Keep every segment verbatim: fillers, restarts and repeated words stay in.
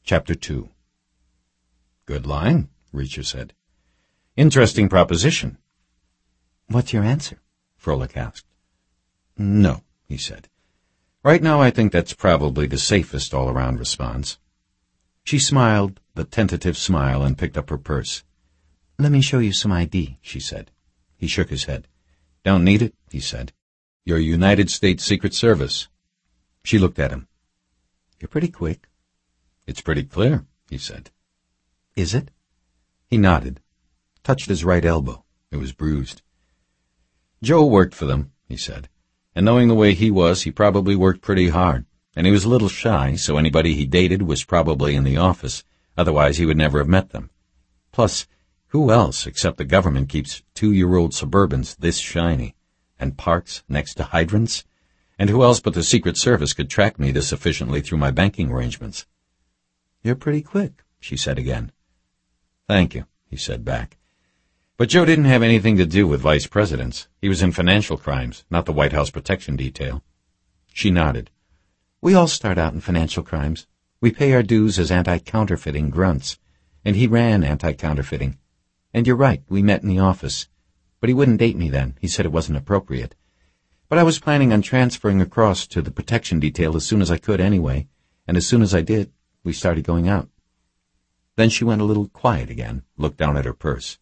Chapter two. Good line, Reacher said. Interesting proposition. What's your answer? Froelich asked. No, he said. Right now I think that's probably the safest all-around response. She smiled, the tentative smile, and picked up her purse. Let me show you some I D, she said. He shook his head. Don't need it, he said. You're United States Secret Service. She looked at him. You're pretty quick. It's pretty clear, he said. Is it? He nodded, touched his right elbow. It was bruised. Joe worked for them, he said, and knowing the way he was, he probably worked pretty hard, and he was a little shy, so anybody he dated was probably in the office, otherwise he would never have met them. Plus, who else except the government keeps two-year-old Suburbans this shiny, and parks next to hydrants? And who else but the Secret Service could track me this efficiently through my banking arrangements? You're pretty quick, she said again. Thank you, he said back. But Joe didn't have anything to do with vice presidents. He was in financial crimes, not the White House protection detail. She nodded. We all start out in financial crimes. We pay our dues as anti-counterfeiting grunts, and he ran anti-counterfeiting. And you're right, we met in the office. But he wouldn't date me then. He said it wasn't appropriate. But I was planning on transferring across to the protection detail as soon as I could anyway, and as soon as I did, we started going out. Then she went a little quiet again, looked down at her purse.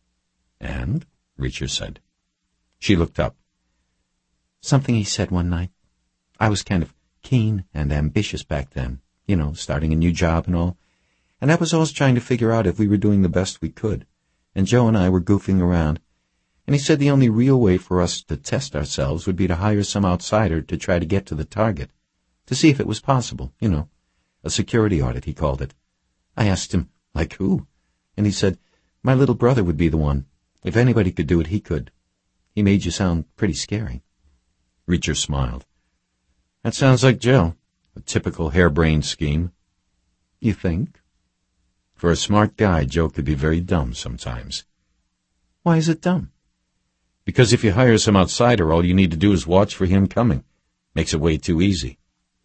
And? Reacher said. She looked up. Something he said one night. I was kind of keen and ambitious back then, you know, starting a new job and all, and I was always trying to figure out if we were doing the best we could, and Joe and I were goofing around, and he said the only real way for us to test ourselves would be to hire some outsider to try to get to the target, to see if it was possible, you know, a security audit, he called it. I asked him, like who? And he said, my little brother would be the one. If anybody could do it, he could. He made you sound pretty scary. Reacher smiled. That sounds like Joe. A typical harebrained scheme. You think? For a smart guy, Joe could be very dumb sometimes. Why is it dumb? Because if you hire some outsider, all you need to do is watch for him coming. Makes it way too easy.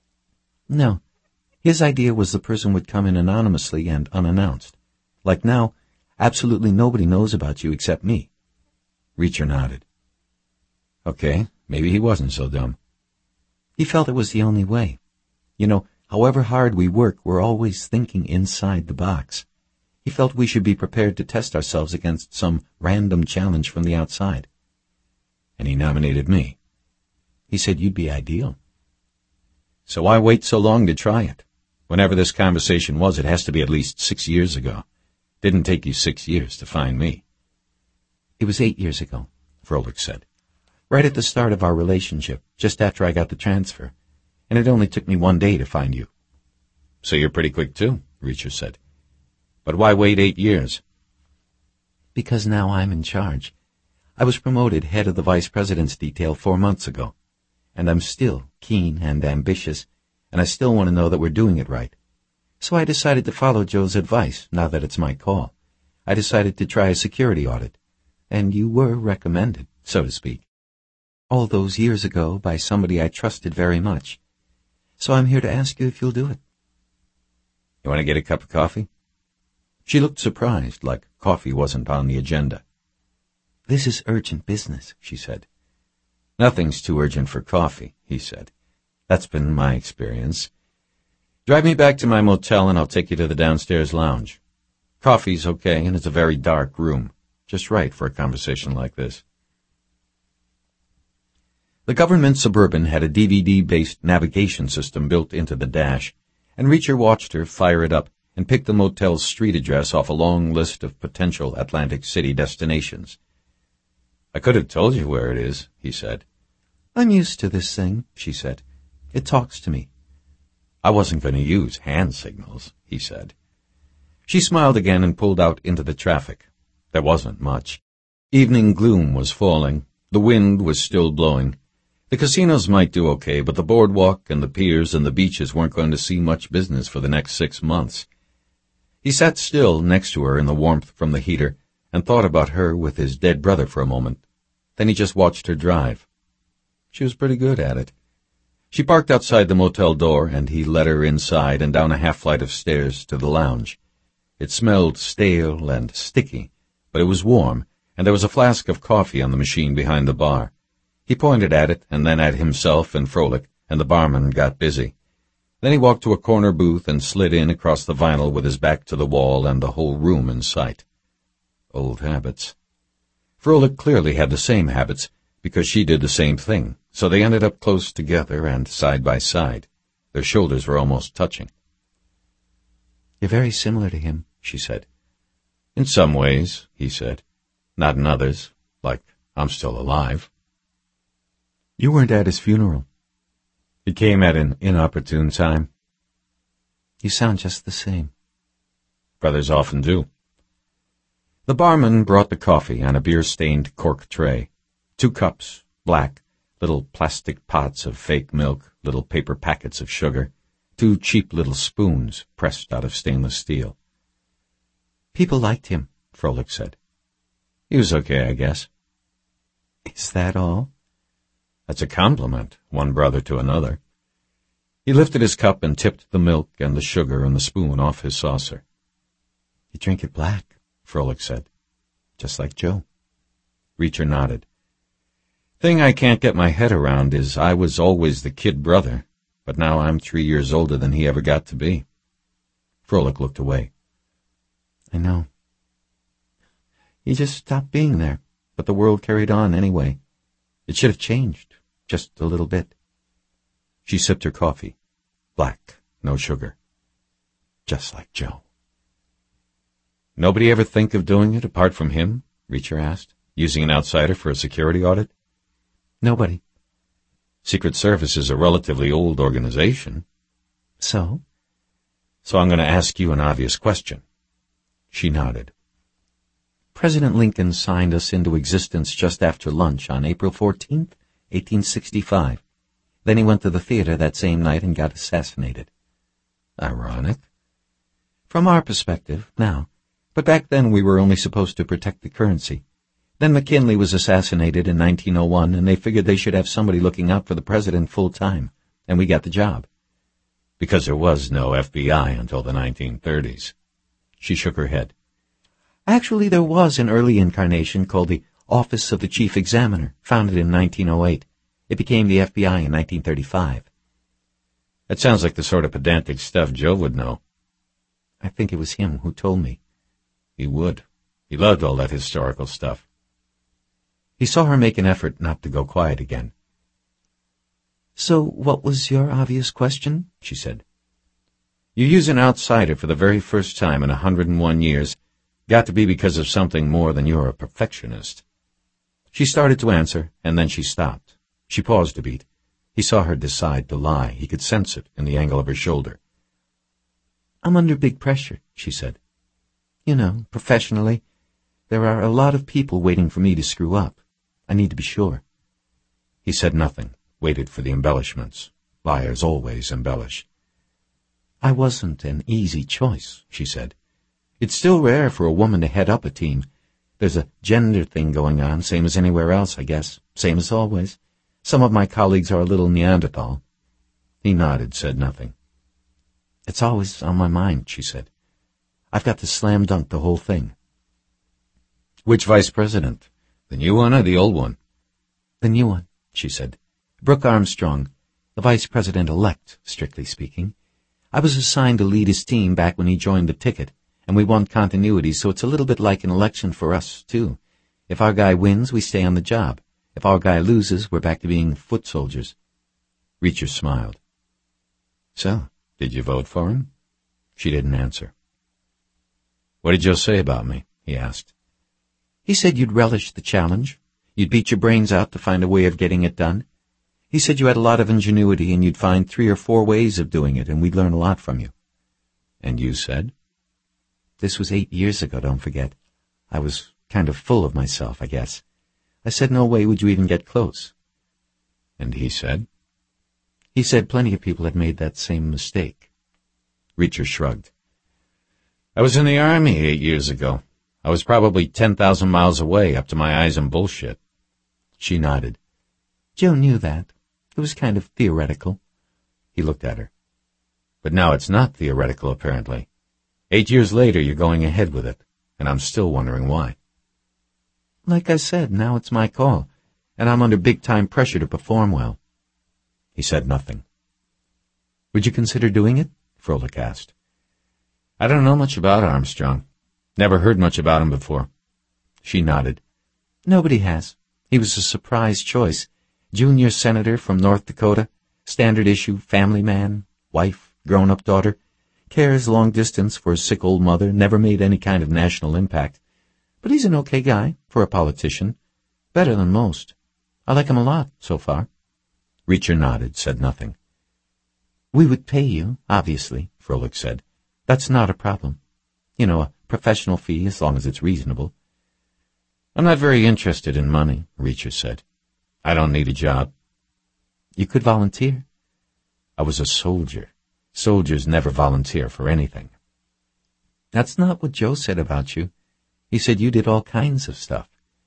No. His idea was the person would come in anonymously and unannounced. Like now, absolutely nobody knows about you except me. Reacher nodded. Okay, maybe he wasn't so dumb. He felt it was the only way. You know, however hard we work, we're always thinking inside the box. He felt we should be prepared to test ourselves against some random challenge from the outside. And he nominated me. He said you'd be ideal. So why wait so long to try it? Whenever this conversation was, it has to be at least six years ago. Didn't take you six years to find me. It was eight years ago, Froelich said. Right at the start of our relationship, just after I got the transfer. And it only took me one day to find you. So you're pretty quick, too, Reacher said. But why wait eight years? Because now I'm in charge. I was promoted head of the vice president's detail four months ago. And I'm still keen and ambitious, and I still want to know that we're doing it right. So I decided to follow Joe's advice, now that it's my call. I decided to try a security audit. And you were recommended, so to speak. All those years ago by somebody I trusted very much. So I'm here to ask you if you'll do it. You want to get a cup of coffee? She looked surprised, like coffee wasn't on the agenda. This is urgent business, she said. Nothing's too urgent for coffee, he said. That's been my experience. Drive me back to my motel and I'll take you to the downstairs lounge. Coffee's okay, and it's a very dark room. Just right for a conversation like this. The government Suburban had a D V D-based navigation system built into the dash, and Reacher watched her fire it up and pick the motel's street address off a long list of potential Atlantic City destinations. I could have told you where it is, he said. I'm used to this thing, she said. It talks to me. I wasn't going to use hand signals, he said. She smiled again and pulled out into the traffic. There wasn't much. Evening gloom was falling. The wind was still blowing. The casinos might do okay, but the boardwalk and the piers and the beaches weren't going to see much business for the next six months. He sat still next to her in the warmth from the heater and thought about her with his dead brother for a moment. Then he just watched her drive. She was pretty good at it. She parked outside the motel door, and he led her inside and down a half-flight of stairs to the lounge. It smelled stale and sticky, but it was warm, and there was a flask of coffee on the machine behind the bar. He pointed at it, and then at himself and Froelich, and the barman got busy. Then he walked to a corner booth and slid in across the vinyl with his back to the wall and the whole room in sight. Old habits. Froelich clearly had the same habits, because she did the same thing, so they ended up close together and side by side. Their shoulders were almost touching. "You're very similar to him," she said. "In some ways," he said. "Not in others, like I'm still alive." "You weren't at his funeral." "It came at an inopportune time." "You sound just the same." "Brothers often do." The barman brought the coffee on a beer-stained cork tray. Two cups, black, little plastic pots of fake milk, little paper packets of sugar, two cheap little spoons pressed out of stainless steel. "People liked him," Froelich said. "He was okay, I guess." "Is that all?" "That's a compliment, one brother to another." He lifted his cup and tipped the milk and the sugar and the spoon off his saucer. "You drink it black," Froelich said. "Just like Joe." Reacher nodded. "Thing I can't get my head around is I was always the kid brother, but now I'm three years older than he ever got to be." Froelich looked away. "I know. He just stopped being there, but the world carried on anyway. It should have changed, just a little bit." She sipped her coffee. Black, no sugar. "Just like Joe." "Nobody ever think of doing it apart from him?" Reacher asked, "using an outsider for a security audit?" "Nobody." "Secret Service is a relatively old organization." "So?" "So I'm going to ask you an obvious question." She nodded. "President Lincoln signed us into existence just after lunch on April fourteenth, eighteen sixty-five. Then he went to the theater that same night and got assassinated." "Ironic." "From our perspective, now. But back then we were only supposed to protect the currency. Then McKinley was assassinated in nineteen oh one, and they figured they should have somebody looking out for the president full time, and we got the job." "Because there was no F B I until the nineteen thirties. She shook her head. "Actually, there was an early incarnation called the Office of the Chief Examiner, founded in nineteen oh eight. It became the F B I in nineteen thirty-five. "That sounds like the sort of pedantic stuff Joe would know." "I think it was him who told me." "He would. He loved all that historical stuff." He saw her make an effort not to go quiet again. "So what was your obvious question?" she said. "You use an outsider for the very first time in a hundred and one years. Got to be because of something more than you're a perfectionist." She started to answer, and then she stopped. She paused a beat. He saw her decide to lie. He could sense it in the angle of her shoulder. "I'm under big pressure," she said. "You know, professionally, there are a lot of people waiting for me to screw up. I need to be sure." He said nothing, waited for the embellishments. Liars always embellish. "I wasn't an easy choice," she said. "It's still rare for a woman to head up a team. There's a gender thing going on, same as anywhere else, I guess. Same as always. Some of my colleagues are a little Neanderthal." He nodded, said nothing. "It's always on my mind," she said. "I've got to slam dunk the whole thing." "Which vice president? The new one or the old one?" "The new one," she said. "Brooke Armstrong, the vice president-elect, strictly speaking. I was assigned to lead his team back when he joined the ticket, and we want continuity, so it's a little bit like an election for us, too. If our guy wins, we stay on the job. If our guy loses, we're back to being foot soldiers." Reacher smiled. "So, did you vote for him?" She didn't answer. "What did Joe say about me?" he asked. "He said you'd relish the challenge. You'd beat your brains out to find a way of getting it done. He said you had a lot of ingenuity and you'd find three or four ways of doing it, and we'd learn a lot from you." "And you said?" "This was eight years ago, don't forget. I was kind of full of myself, I guess. I said no way would you even get close." "And he said?" "He said plenty of people had made that same mistake." Reacher shrugged. "I was in the Army eight years ago. I was probably ten thousand miles away, up to my eyes in bullshit." She nodded. "Joe knew that. It was kind of theoretical. He looked at her. But now it's not theoretical, apparently. Eight years later, you're going ahead with it, and I'm still wondering why. Like I said, now it's my call, and I'm under big-time pressure to perform well. He said nothing. Would you consider doing it? Froelich asked. I don't know much about Armstrong. Never heard much about him before. She nodded. Nobody has. He was a surprise choice. Junior senator from North Dakota, standard issue family man, wife, grown-up daughter, cares long distance for his sick old mother, never made any kind of national impact. But he's an okay guy for a politician. Better than most. I like him a lot so far. Reacher nodded, said nothing. We would pay you, obviously, Froelich said. That's not a problem. You know, a professional fee as long as it's reasonable. I'm not very interested in money, Reacher said. I don't need a job. You could volunteer. I was a soldier. Soldiers never volunteer for anything. That's not what Joe said about you. He said you did all kinds of stuff.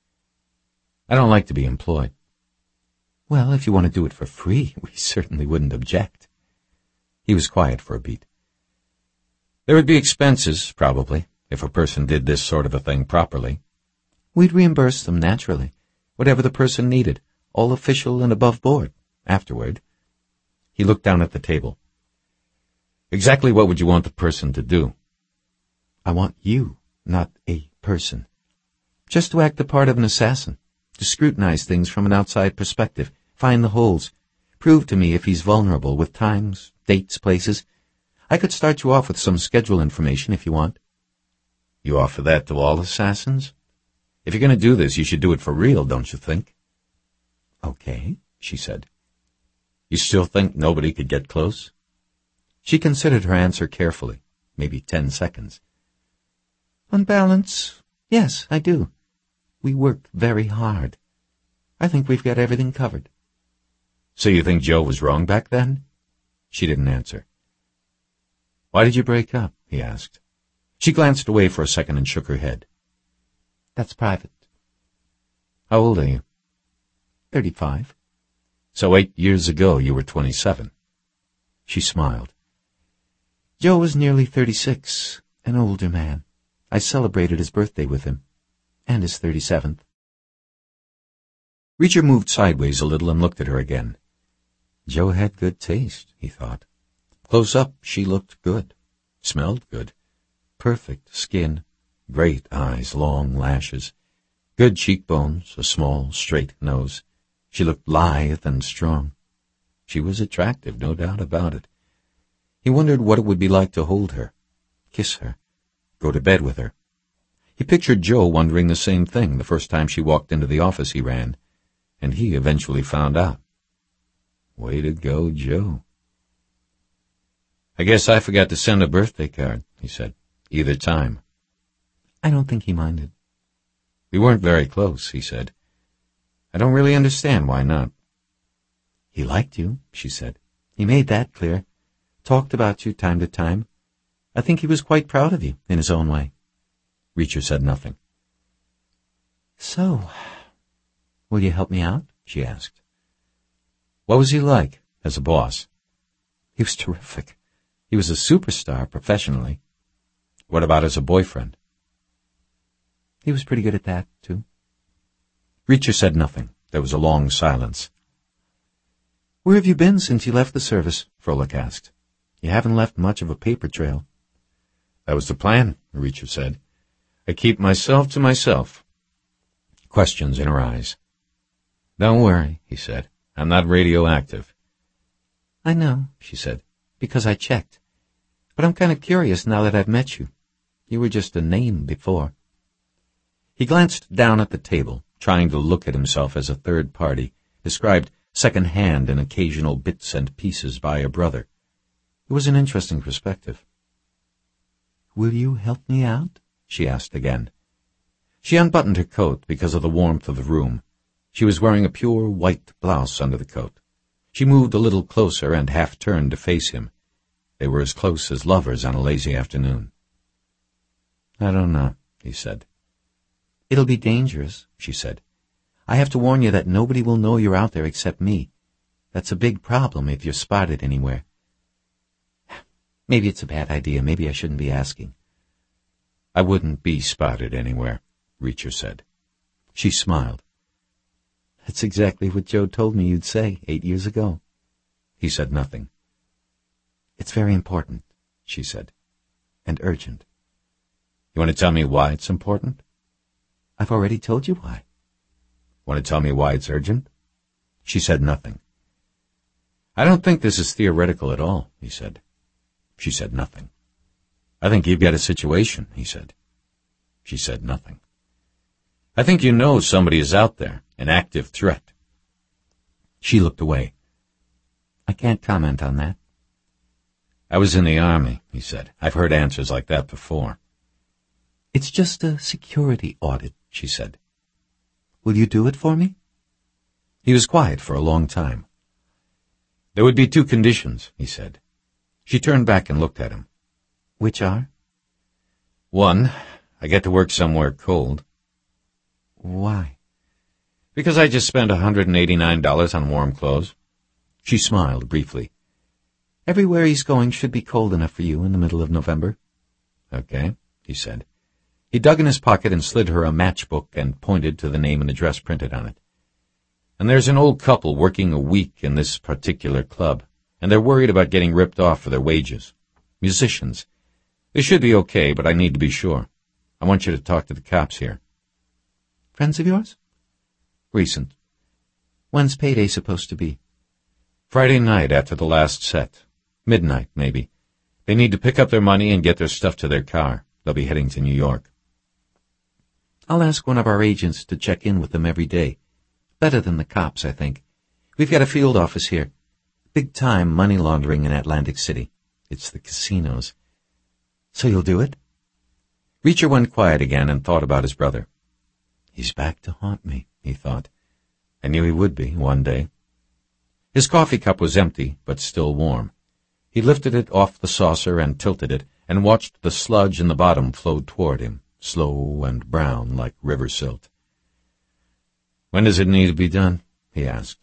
I don't like to be employed. Well, if you want to do it for free, we certainly wouldn't object. He was quiet for a beat. There would be expenses, probably, if a person did this sort of a thing properly. We'd reimburse them, naturally, whatever the person needed, all official and above board, afterward. He looked down at the table. Exactly what would you want the person to do? I want you, not a person. Just to act the part of an assassin, to scrutinize things from an outside perspective, find the holes, prove to me if he's vulnerable with times, dates, places. I could start you off with some schedule information if you want. You offer that to all assassins? If you're going to do this, you should do it for real, don't you think? Okay, she said. You still think nobody could get close? She considered her answer carefully, maybe ten seconds. On balance, yes, I do. We work very hard. I think we've got everything covered. So you think Joe was wrong back then? She didn't answer. Why did you break up? He asked. She glanced away for a second and shook her head. That's private. How old are you? Thirty-five. So eight years ago you were twenty-seven. She smiled. Joe was nearly thirty-six, an older man. I celebrated his birthday with him, and his thirty-seventh. Reacher moved sideways a little and looked at her again. Joe had good taste, he thought. Close up, she looked good, smelled good. Perfect skin, great eyes, long lashes, good cheekbones, a small, straight nose. She looked lithe and strong. She was attractive, no doubt about it. He wondered what it would be like to hold her, kiss her, go to bed with her. He pictured Joe wondering the same thing the first time she walked into the office he ran, and he eventually found out. Way to go, Joe. I guess I forgot to send a birthday card, he said. Either time. I don't think he minded. We weren't very close, he said. I don't really understand why not. He liked you, she said. He made that clear. Talked about you time to time. I think he was quite proud of you, in his own way. Reacher said nothing. So, will you help me out? She asked. What was he like, as a boss? He was terrific. He was a superstar professionally. What about as a boyfriend? He was pretty good at that, too. Reacher said nothing. There was a long silence. Where have you been since you left the service? Froelich asked. You haven't left much of a paper trail. That was the plan, Reacher said. I keep myself to myself. Questions in her eyes. Don't worry, he said. I'm not radioactive. I know, she said, because I checked. But I'm kind of curious now that I've met you. You were just a name before. He glanced down at the table, trying to look at himself as a third party, described second-hand in occasional bits and pieces by a brother. It was an interesting perspective. Will you help me out? She asked again. She unbuttoned her coat because of the warmth of the room. She was wearing a pure white blouse under the coat. She moved a little closer and half-turned to face him. They were as close as lovers on a lazy afternoon. I don't know, he said. It'll be dangerous, she said. I have to warn you that nobody will know you're out there except me. That's a big problem if you're spotted anywhere. Maybe it's a bad idea. Maybe I shouldn't be asking. I wouldn't be spotted anywhere, Reacher said. She smiled. That's exactly what Joe told me you'd say eight years ago. He said nothing. It's very important, she said, and urgent. You want to tell me why it's important? I've already told you why. Want to tell me why it's urgent? She said nothing. I don't think this is theoretical at all, he said. She said nothing. I think you've got a situation, he said. She said nothing. I think you know somebody is out there, an active threat. She looked away. I can't comment on that. I was in the Army, he said. I've heard answers like that before. It's just a security audit, she said. Will you do it for me? He was quiet for a long time. There would be two conditions, he said. She turned back and looked at him. Which are? One, I get to work somewhere cold. Why? Because I just spent one hundred eighty-nine dollars on warm clothes. She smiled briefly. Everywhere he's going should be cold enough for you in the middle of November. Okay, he said. He dug in his pocket and slid her a matchbook and pointed to the name and address printed on it. And there's an old couple working a week in this particular club, and they're worried about getting ripped off for their wages. Musicians. They should be okay, but I need to be sure. I want you to talk to the cops here. Friends of yours? Recent. When's payday supposed to be? Friday night after the last set. Midnight, maybe. They need to pick up their money and get their stuff to their car. They'll be heading to New York. I'll ask one of our agents to check in with them every day. Better than the cops, I think. We've got a field office here. Big-time money laundering in Atlantic City. It's the casinos. So you'll do it? Reacher went quiet again and thought about his brother. He's back to haunt me, he thought. I knew he would be, one day. His coffee cup was empty, but still warm. He lifted it off the saucer and tilted it, and watched the sludge in the bottom flow toward him, slow and brown like river silt. When does it need to be done? He asked.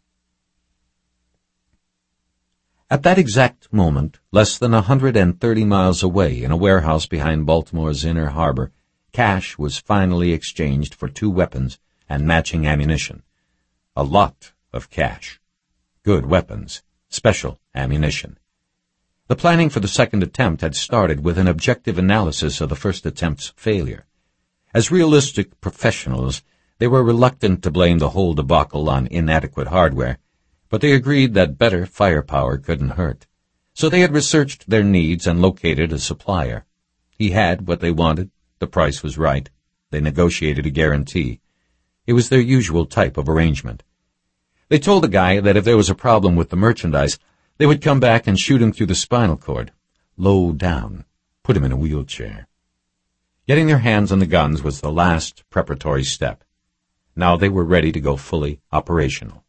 At that exact moment, less than a hundred and thirty miles away, in a warehouse behind Baltimore's inner harbor, cash was finally exchanged for two weapons and matching ammunition. A lot of cash. Good weapons. Special ammunition. The planning for the second attempt had started with an objective analysis of the first attempt's failure. As realistic professionals, they were reluctant to blame the whole debacle on inadequate hardware, but they agreed that better firepower couldn't hurt. So they had researched their needs and located a supplier. He had what they wanted, the price was right, they negotiated a guarantee. It was their usual type of arrangement. They told the guy that if there was a problem with the merchandise, they would come back and shoot him through the spinal cord, low down, put him in a wheelchair. Getting their hands on the guns was the last preparatory step. Now they were ready to go fully operational.